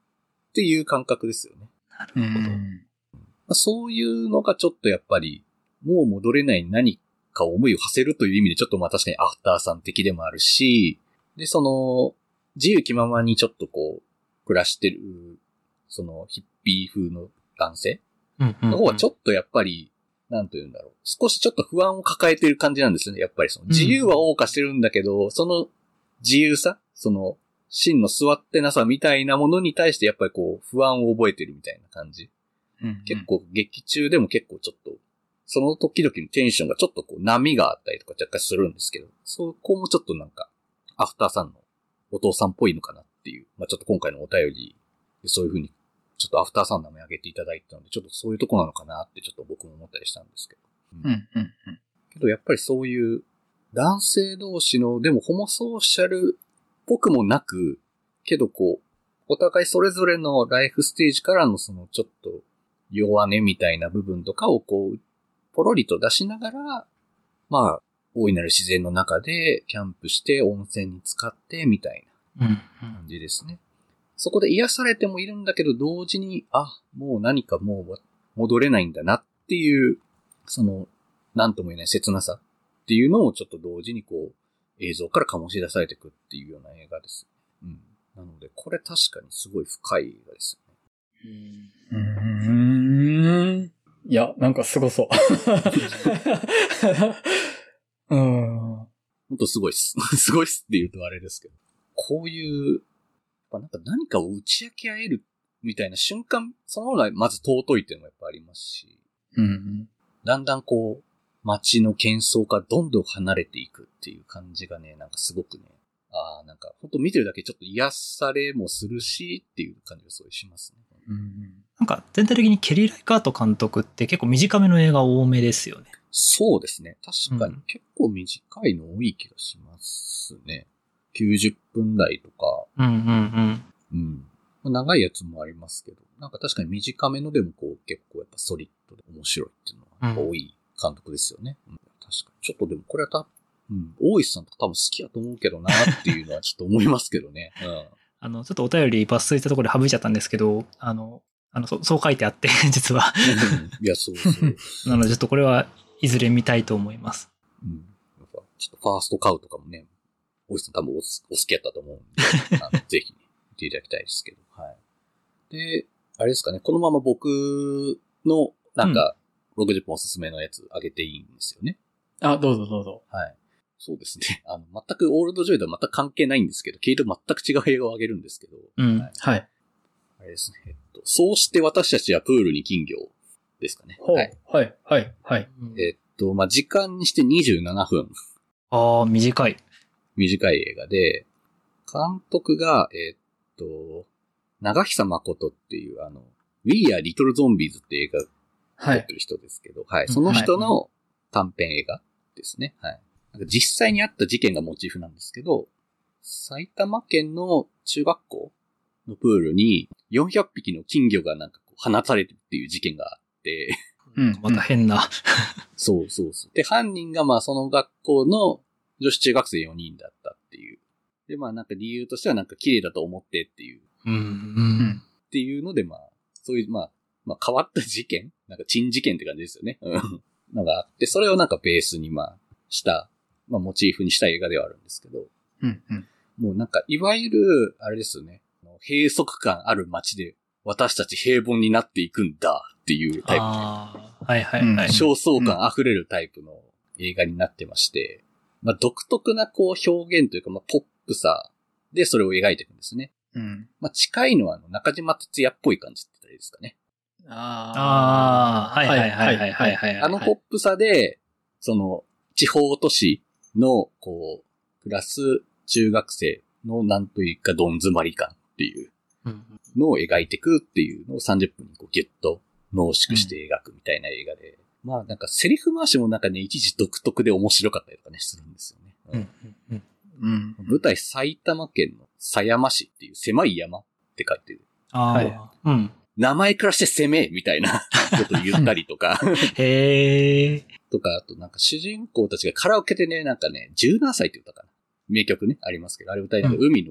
っていう感覚ですよね。 なるほど。 うんそういうのがちょっとやっぱり、もう戻れない何か思いを馳せるという意味でちょっとまあ確かにアフターさん的でもあるし、で、その、自由気ままにちょっとこう、暮らしてる、そのヒッピー風の男性の方はちょっとやっぱり、なんというんだろう。少しちょっと不安を抱えている感じなんですよね。やっぱりその自由は謳歌してるんだけど、うん、その自由さ、その真の座ってなさみたいなものに対してやっぱりこう不安を覚えてるみたいな感じ。うんうん、結構劇中でも結構ちょっと、その時々のテンションがちょっとこう波があったりとか若干するんですけど、そこもちょっとなんか、アフターさんのお父さんっぽいのかなっていう、まあちょっと今回のお便り、そういう風に、ちょっとアフターさんの名前挙げていただいたので、ちょっとそういうとこなのかなってちょっと僕も思ったりしたんですけど。 うんうんうん、 けどやっぱりそういう男性同士の、でもホモソーシャルっぽくもなく、けどこう、お互いそれぞれのライフステージからのそのちょっと、弱音みたいな部分とかをこう、ポロリと出しながら、まあ、大いなる自然の中でキャンプして温泉に浸かってみたいな感じですね。うんうん、そこで癒されてもいるんだけど、同時に、あ、もう何かもう戻れないんだなっていう、その、なんとも言えない切なさっていうのをちょっと同時にこう、映像から醸し出されていくっていうような映画です。うん。なので、これ確かにすごい深い映画ですよね。 うーん。いや、なんかすごそう。うん。 ほんとすごいっす。すごいっすって言うとあれですけど。こういう、なんか何かを打ち明け合えるみたいな瞬間、そのものはまず尊いっていうのもやっぱありますし。 うん。 だんだんこう、街の喧騒からどんどん離れていくっていう感じがね、なんかすごくね、ああ、なんか、ほんと見てるだけちょっと癒されもするし、っていう感じがすごいしますね。 うん、なんか、全体的にケリー・ライカート監督って結構短めの映画多めですよね。 そうですね。確かに、結構短いの多い気がしますね。きゅうじゅっぷん台とか。 うんうんうん。 うん。長いやつもありますけど、なんか確かに短めのでもこう、結構やっぱソリッドで面白いっていうのが多い監督ですよね。うん、確かに。ちょっとでもこれはたうん。大石さんとか多分好きやと思うけどなっていうのはちょっと思いますけどね。うん。 あの、ちょっとお便り抜粋したところで省いちゃったんですけど、あの、あの、そそう書いてあって、実は。 いや、そうそう。 なのでちょっとこれはいずれ見たいと思います。 うん。やっぱちょっとファーストカウとかもね、大石さん多分お好きやったと思うんで、あのぜひ、ね、見ていただきたいですけど。はい。で、あれですかね、このまま僕の、なんか、ろくじゅっぷんおすすめのやつあげていいんですよね。 うん、あ、どうぞどうぞ。 はい。そうですね。あの、全くオールドジョイとは全く関係ないんですけど、ケイと全く違う映画をあげるんですけど。 うん。 はい。 はい、 あれですね。えっと、そうして私たちはプールに金魚ですかね。 はい。はい、はい、はい。 えっと、まあ、時間にしてにじゅうななふん。 ああ、短い。 短い映画で、監督が、えっと、長久誠っていう、あの、We Are Little Zombies って映画を撮ってる人ですけど、はい。はい、その人の短編映画ですね。はい。なんか実際にあった事件がモチーフなんですけど、埼玉県の中学校のプールによんひゃくぴきの金魚がなんかこう放たれるっていう事件があって、 うん、また変な。 そうそうそう。で、犯人がまあその学校の女子中学生よにんだったっていう。で、まあなんか理由としてはなんか綺麗だと思ってっていう。 うん、うん。 っていうのでまあ、そういうまあ、まあ変わった事件なんか珍事件って感じですよね。のがあって、それをなんかベースにまあ、した、まあモチーフにした映画ではあるんですけど。 うんうん。 もうなんか、いわゆる、あれですよね。閉塞感ある街で私たち平凡になっていくんだっていうタイプ、ね。 ああ、はいはいはい。 焦燥感溢れるタイプの映画になってまして、まあ独特なこう表現というか、まあポップさでそれを描いていくんですね。 うん。 まあ近いのはあの中島哲也っぽい感じって言ったらいいですかね。 ああ、はいはいはいはいはいはい。 あのポップさで、その地方都市のこう、クラス中学生のなんというかどん詰まり感っていうのを描いていくっていうのをさんじゅっぷんにこうギュッと濃縮して描くみたいな映画で、うん、まあなんかセリフ回しもなんかね、一時独特で面白かったりとかね、するんですよね。 うんうんうんうん、舞台埼玉県の狭山市っていう狭い山って書いてる。 ああ、はい、うん。 名前からして攻めみたいなことを言ったりとか。 へー。 とか、あとなんか主人公たちがカラオケでね、なんかね、じゅうななさいって歌かな。名曲ね、ありますけど、あれ歌いながら海の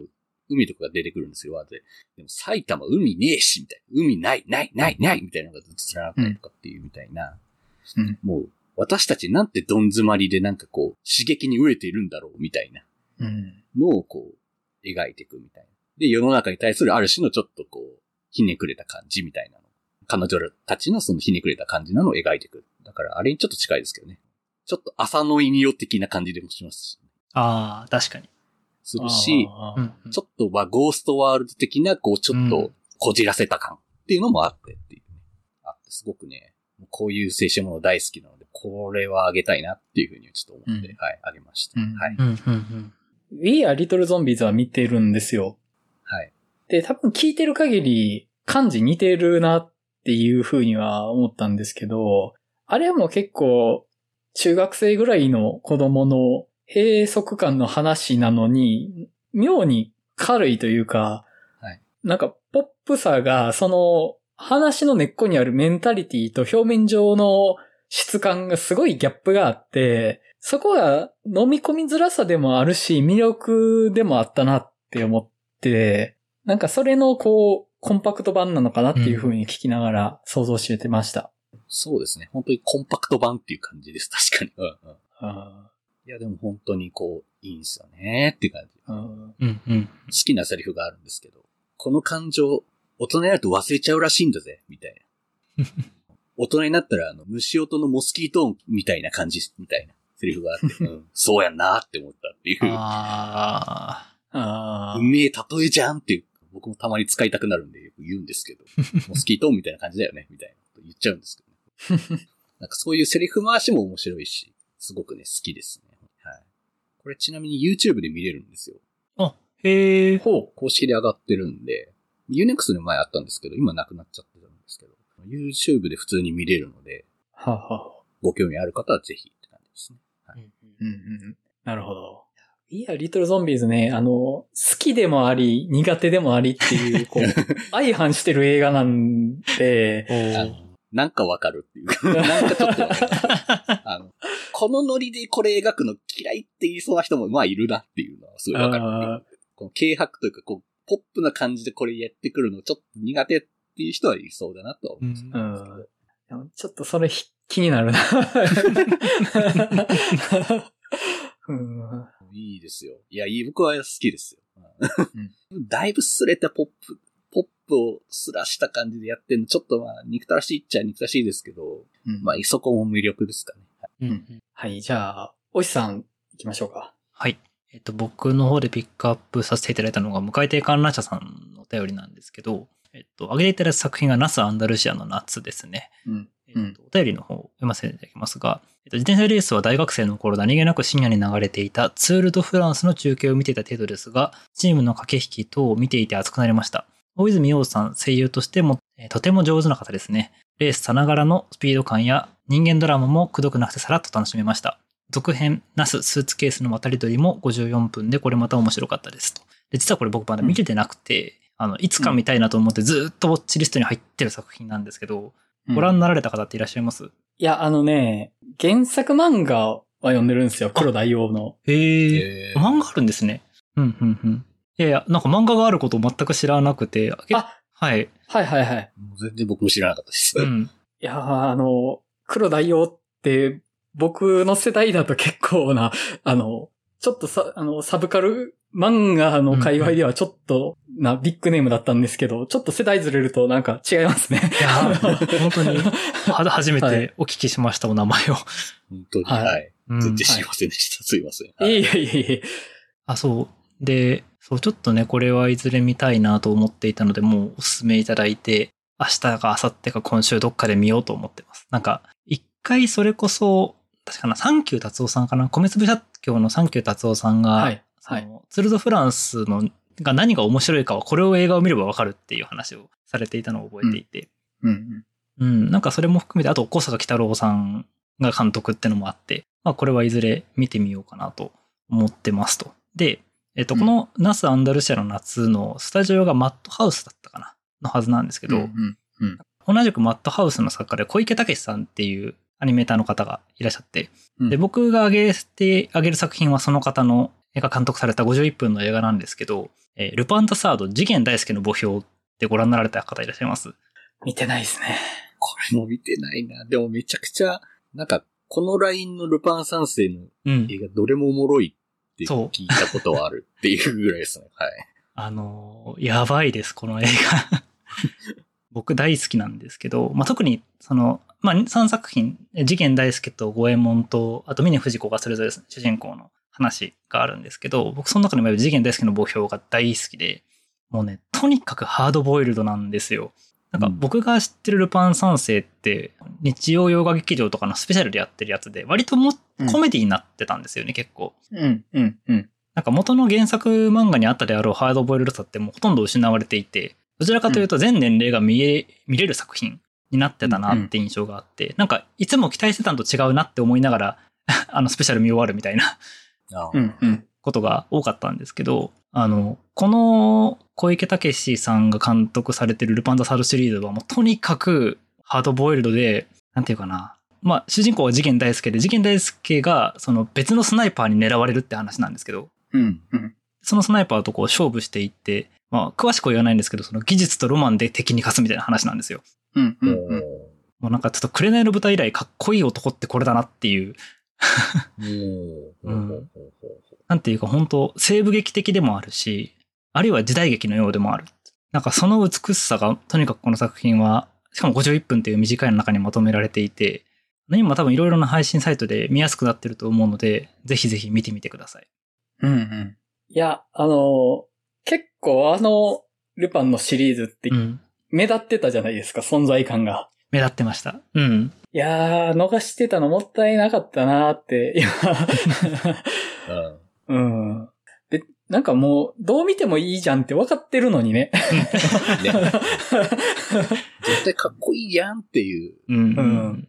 海とかが出てくるんですよ、ワードで。でも埼玉海ねえし、みたいな。海ない、ない、ない、ないみたいなのがずっと連なったりとかっていうみたいな。 うん、 もう、私たちなんてどん詰まりでなんかこう、刺激に飢えているんだろう、みたいな。のをこう、描いていくみたいな。で、世の中に対するある種のちょっとこう、ひねくれた感じみたいなの。彼女たちのそのひねくれた感じなのを描いていく。だから、あれにちょっと近いですけどね。ちょっと浅野イニオ的な感じでもしますし、ね。 ああ、確かに。 するし、ちょっとまあゴーストワールド的な、こうちょっとこじらせた感っていうのもあってっていう、ね。あって、すごくね、こういう青春もの大好きなので、これはあげたいなっていうふうにちょっと思って、うん、はい、あげました。うん、はい。うんうんうん、 We Are Little Zombies は見てるんですよ。 はい。 で、多分聞いてる限り、漢字似てるなっていうふうには思ったんですけど、あれも結構、中学生ぐらいの子供の閉塞感の話なのに、妙に軽いというか、 はい、 なんかポップさが、その話の根っこにあるメンタリティと表面上の質感がすごいギャップがあって、そこが飲み込みづらさでもあるし、魅力でもあったなって思って、なんかそれのこう、コンパクト版なのかなっていう風に聞きながら想像してました。 うん、そうですね。本当にコンパクト版っていう感じです。確かに。うんうん、 あいやでも本当にこう、いいんすよねっていう感じ。 うんうん、 好きなセリフがあるんですけど、この感情、大人になると忘れちゃうらしいんだぜ、みたいな。大人になったら、あの、虫音のモスキートーンみたいな感じ、みたいなセリフがあって、うん、そうやんなって思ったっていう。 ああ。 うめえ例えじゃんっていう、僕もたまに使いたくなるんでよく言うんですけど、モスキートーンみたいな感じだよね、みたいなこと言っちゃうんですけどね。なんかそういうセリフ回しも面白いし、すごくね、好きですね。はい。これちなみに YouTube で見れるんですよ。 あ、へー。 ほう。公式で上がってるんで、ユーネクスト の前あったんですけど、今なくなっちゃってるんですけど、YouTube で普通に見れるので、 ははご興味ある方はぜひって感じですね。はい。 うんうん、なるほど。いや、リトルゾンビーズね、あの、好きでもあり、苦手でもありっていう、こう、相反してる映画なんで、 なんかわかるっていうか、なんかちょっとわかる。あの、このノリでこれ描くの嫌いって言いそうな人もまあいるなっていうのはすごいわかるっていう。この軽薄というか、こう、ポップな感じでこれやってくるのちょっと苦手っていう人はいそうだなとは思うんですけど、 うん。ちょっとそれ気になるな。 うん、いいですよ。いや、いい、僕は好きですよ。うん、だいぶすれたポップ、ポップをすらした感じでやってるの、ちょっとまあ、憎たらしいっちゃ憎たらしいですけど、うん、まあ、そこも魅力ですかね。 はい、うん、はい、じゃあ、おしさん、行きましょうか。 はい。えっと、僕の方でピックアップさせていただいたのが、向井亭観覧車さんのお便りなんですけど、えっと、挙げていただいた作品がナス・アンダルシアの夏ですね。 うんえっと、お便りの方を読ませていただきますが、えっと、自転車レースは大学生の頃何気なく深夜に流れていたツール・ド・フランスの中継を見ていた程度ですが、チームの駆け引き等を見ていて熱くなりました。大泉洋さん、声優としても、えー、とても上手な方ですね。レースさながらのスピード感や人間ドラマもくどくなくてさらっと楽しめました。続編、ナス・スーツケースの渡り鳥もごじゅうよんぷんでこれまた面白かったですと。で、実はこれ僕まだ見れてなくて、うん、あの、いつか見たいなと思ってずっとウォッチリストに入ってる作品なんですけど、うん、ご覧になられた方っていらっしゃいます？ いや、あのね、原作漫画は読んでるんですよ。黒大王の。 へえ。漫画あるんですね。うん、うん、うん。いやいや、なんか漫画があることを全く知らなくて。 あ、 はい。 はいはいはい。 全然僕も知らなかったです。 うん。 いや、あの、黒大王って僕の世代だと結構な、あの、ちょっとさ、あの、サブカル漫画の界隈ではちょっとなビッグネームだったんですけど、ちょっと世代ずれるとなんか違いますね。 いや、本当に、初めてお聞きしました、はい、お名前を。 本当に、はい。はい、全然知りませんでした。はい、すいません。 はい、いえいえいえ。 あ、そう。で、そう、ちょっとね、これはいずれ見たいなと思っていたので、もうお勧めいただいて、明日か明後日か今週どっかで見ようと思ってます。なんか、一回それこそ、確かな、サンキュー達夫さんかな、米粒社協のサンキュー達夫さんが、はい。はい、ツール・ド・フランスのが何が面白いかはこれを映画を見ればわかるっていう話をされていたのを覚えていて。 うん。 うん、うん。なんかそれも含めて、あと小坂喜太郎さんが監督ってのもあって、まあこれはいずれ見てみようかなと思ってますと。で、えっと、このナス・アンダルシアの夏のスタジオがマッドハウスだったかなのはずなんですけど、 うんうんうん、 同じくマッドハウスの作家で小池武さんっていうアニメーターの方がいらっしゃって、で、僕が挙げて、挙げる作品はその方のが監督されたごじゅういっぷんの映画なんですけど、えー、ルパンザサード次元大介の墓標ってご覧になられた方いらっしゃいます？ 見てないですね。 これも見てないな。でもめちゃくちゃ、なんか、このラインのルパン三世の映画どれもおもろいって聞いたことはあるっていうぐらいですね。はい。 あのー、やばいです、この映画。僕大好きなんですけど、まあ、特に、その、まあ、さんさく品、次元大介と五右衛門と、あと峰不二子がそれぞれ主人公の話があるんですけど、僕その中でも次元大介の墓標が大好きで、もうね、とにかくハードボイルドなんですよ。なんか僕が知ってるルパン三世って、日曜洋画劇場とかのスペシャルでやってるやつで、割ともコメディになってたんですよね、うん、結構。 うん、うん、うん。 なんか元の原作漫画にあったであろうハードボイルドさってもうほとんど失われていて、どちらかというと全年齢が見え、見れる作品になってたなって印象があって、なんかいつも期待してたのと違うなって思いながら、あのスペシャル見終わるみたいなことが多かったんですけど、あの、この小池武史さんが監督されてるルパンザサードシリーズはもうとにかくハードボイルドで、なんていうかな。まあ、主人公は次元大介で、次元大介がその別のスナイパーに狙われるって話なんですけど、 うんうん、 そのスナイパーとこう勝負していって、まあ、詳しくは言わないんですけど、その技術とロマンで敵に勝つみたいな話なんですよ。 うんうんうん、 もうなんかちょっと紅の舞台以来かっこいい男ってこれだなっていう。うん、なんていうか本当西部劇的でもあるし、あるいは時代劇のようでもある。なんかその美しさがとにかくこの作品は、しかもごじゅういっぷんっていう短いの中にまとめられていて、今多分いろいろな配信サイトで見やすくなってると思うので、ぜひぜひ見てみてください。 うんうん。いや、あの、結構あの、ルパンのシリーズって目立ってたじゃないですか、存在感が。 目立ってました。うん。 いやー、逃してたのもったいなかったなーって、今。うん。で、なんかもう、どう見てもいいじゃんって分かってるのにね。ね絶対かっこいいやんっていう。 うん。うん、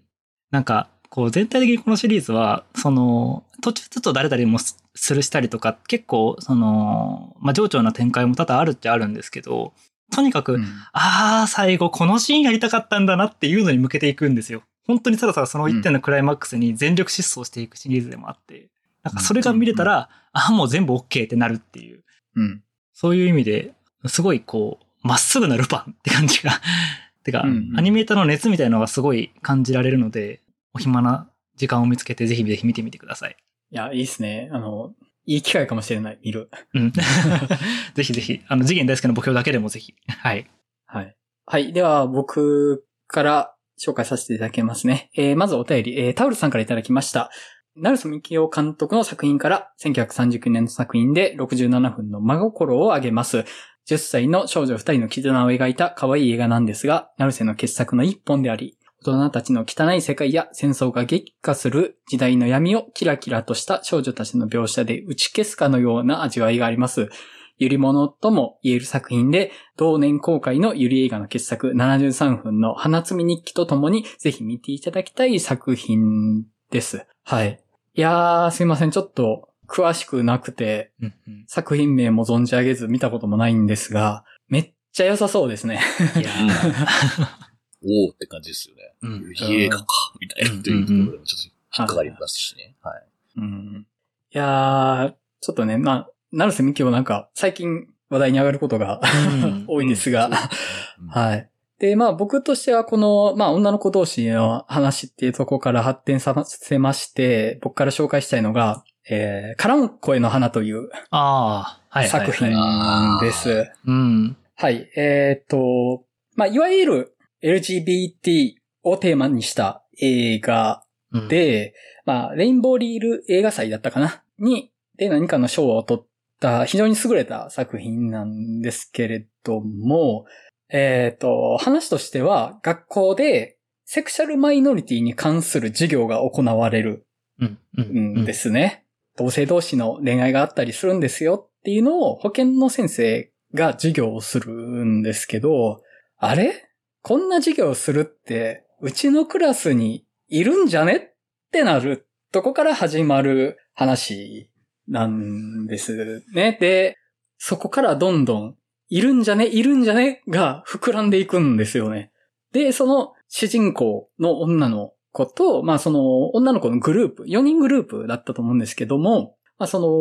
なんか、こう全体的にこのシリーズは、その、途中ちょっと誰々もするしたりとか、結構、その、まあ、冗長な展開も多々あるっちゃあるんですけど、とにかく、うん、あー、最後このシーンやりたかったんだなっていうのに向けていくんですよ。本当にただただその一点のクライマックスに全力疾走していくシリーズでもあって、なんかそれが見れたら、うんうんうん、あー、もう全部 OK ってなるっていう。 うん、 そういう意味で、すごいこう、まっすぐなルパンって感じが。てか、うんうん、アニメーターの熱みたいなのがすごい感じられるので、お暇な時間を見つけてぜひぜひ見てみてください。 いや、いいっすね。あの、いい機会かもしれない、見る。 うん。ぜひぜひ、あの、次元大介の目標だけでもぜひ。はい。 はい。はい。では、僕から紹介させていただきますね。えー、まずお便り、えー、タウルさんからいただきました。成瀬幹雄監督の作品からせんきゅうひゃくさんじゅうきゅうねんの作品でろくじゅうななふんの真心を挙げます。じゅっさいの少女ふたりの絆を描いた可愛い映画なんですが、成瀬の傑作の一本であり、大人たちの汚い世界や戦争が激化する時代の闇をキラキラとした少女たちの描写で打ち消すかのような味わいがあります。ゆり物とも言える作品で、同年公開のゆり映画の傑作ななじゅうさんふんの花摘み日記とともにぜひ見ていただきたい作品です。はい。いやー、すいません。ちょっと詳しくなくて、うんうん、作品名も存じ上げず見たこともないんですが、めっちゃ良さそうですね。いやおーって感じですよね。うん。いい映画か、みたいなというところでもちょっと引っかかりますしね。はい。 うん。いやー、ちょっとね、まあ、成瀬幹雄なんか最近話題に上がることが多いですが、うん、はい。で、まあ僕としてはこの、まあ女の子同士の話っていうところから発展させまして、僕から紹介したいのが、えー、絡む声の花という作品です。 うん。 はい。えっと、まあいわゆるエルジービーティー をテーマにした映画で、うん、まあレインボーリール映画祭だったかなに、で何かの賞を取った非常に優れた作品なんですけれども、えっと、話としては学校でセクシャルマイノリティに関する授業が行われるんですね。同性同士の恋愛があったりするんですよっていうのを保健の先生が授業をするんですけど、あれ？こんな授業をするってうちのクラスにいるんじゃねってなるとこから始まる話なんですね。で、そこからどんどんいるんじゃねいるんじゃねが膨らんでいくんですよね。で、その主人公の女の子と、まあその女の子のグループ、よにんグループだったと思うんですけども、まあその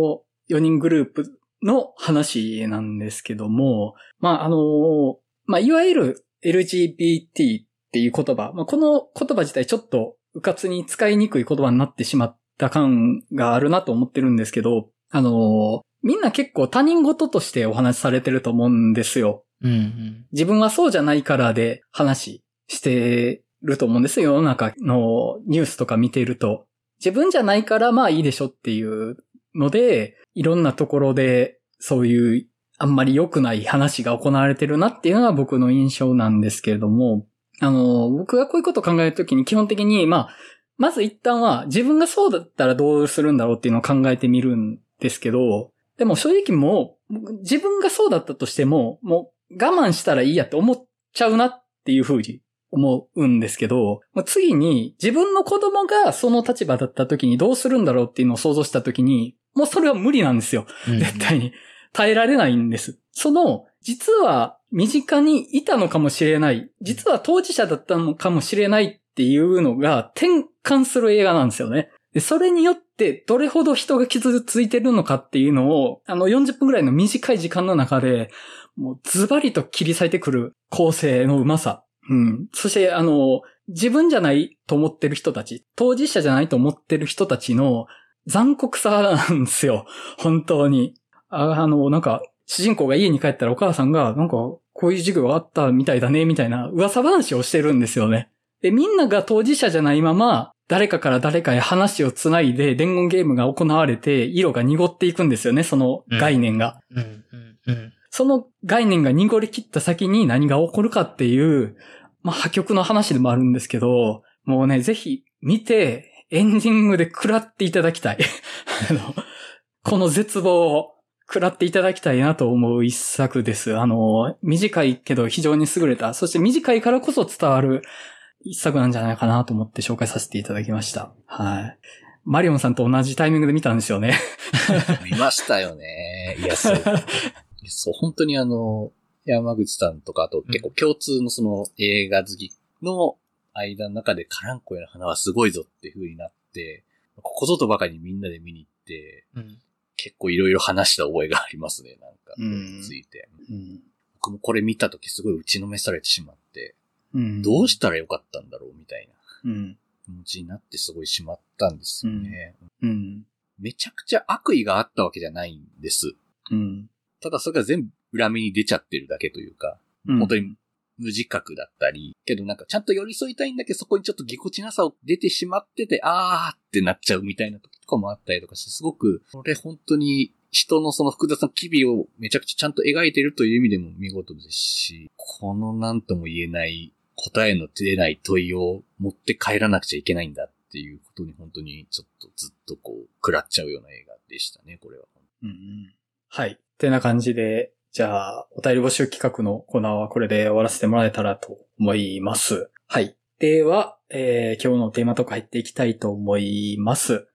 よにんグループの話なんですけども、まあ、あの、まあ、いわゆる エルジービーティー っていう言葉、まあ、この言葉自体ちょっとうかつに使いにくい言葉になってしまった感があるなと思ってるんですけど、あの、みんな結構他人事としてお話しされてると思うんですよ。 うんうん、 自分はそうじゃないからで話してると思うんですよ。世の中のニュースとか見ていると。自分じゃないからまあいいでしょっていうので、いろんなところでそういうあんまり良くない話が行われてるなっていうのが僕の印象なんですけれども、あの、僕がこういうことを考えるときに基本的に、まあ、まず一旦は自分がそうだったらどうするんだろうっていうのを考えてみるんですけど、でも正直もう自分がそうだったとしても、もう我慢したらいいやって思っちゃうなっていうふうに思うんですけど、次に自分の子供がその立場だった時にどうするんだろうっていうのを想像した時に、もうそれは無理なんですよ。絶対に。耐えられないんです。その、実は身近にいたのかもしれない。実は当事者だったのかもしれないっていうのが転換する映画なんですよね。で、それによってどれほど人が傷ついてるのかっていうのを、あのよんじゅっぷんぐらいの短い時間の中で、もうズバリと切り裂いてくる構成のうまさ。うん。そして、あの、自分じゃないと思ってる人たち、当事者じゃないと思ってる人たちの残酷さなんですよ。本当に。あ, あの、なんか、主人公が家に帰ったらお母さんが、なんか、こういう授業があったみたいだね、みたいな噂話をしてるんですよね。で、みんなが当事者じゃないまま、誰かから誰かへ話をつないで伝言ゲームが行われて、色が濁っていくんですよね、その概念が。うんうんうんうん、その概念が濁り切った先に何が起こるかっていう、まあ、破局の話でもあるんですけど、もうね、ぜひ見て、エンディングで食らっていただきたい。あのこの絶望を食らっていただきたいなと思う一作です。あの、短いけど非常に優れた、そして短いからこそ伝わる一作なんじゃないかなと思って紹介させていただきました。はい。マリオンさんと同じタイミングで見たんですよね。 見ましたよね。いや、そう。そう、本当にあの、山口さんとか、あと結構共通のその映画好きの間の中でカランコエの花はすごいぞっていう風になって、ここぞとばかりにみんなで見に行って、うん、結構いろいろ話した覚えがありますね、なんか。うん、ついて、うん。僕もこれ見たときすごい打ちのめされてしまって、うん、どうしたらよかったんだろうみたいな気持ちになってすごいしまったんですよね、うんうん。めちゃくちゃ悪意があったわけじゃないんです。うん、ただそれが全部裏目に出ちゃってるだけというか、うん、本当に無自覚だったり、けどなんかちゃんと寄り添いたいんだけどそこにちょっとぎこちなさを出てしまってて、あーってなっちゃうみたいな時とかもあったりとかして、すごく、これ本当に人のその複雑な機微をめちゃくちゃちゃんと描いてるという意味でも見事ですし、このなんとも言えない答えの出ない問いを持って帰らなくちゃいけないんだっていうことに本当にちょっとずっとこう食らっちゃうような映画でしたね、これは。うんうん、はい。ってな感じで、じゃあ、お便り募集企画のコーナーはこれで終わらせてもらえたらと思います。はい。では、えー、今日のテーマとか入っていきたいと思います。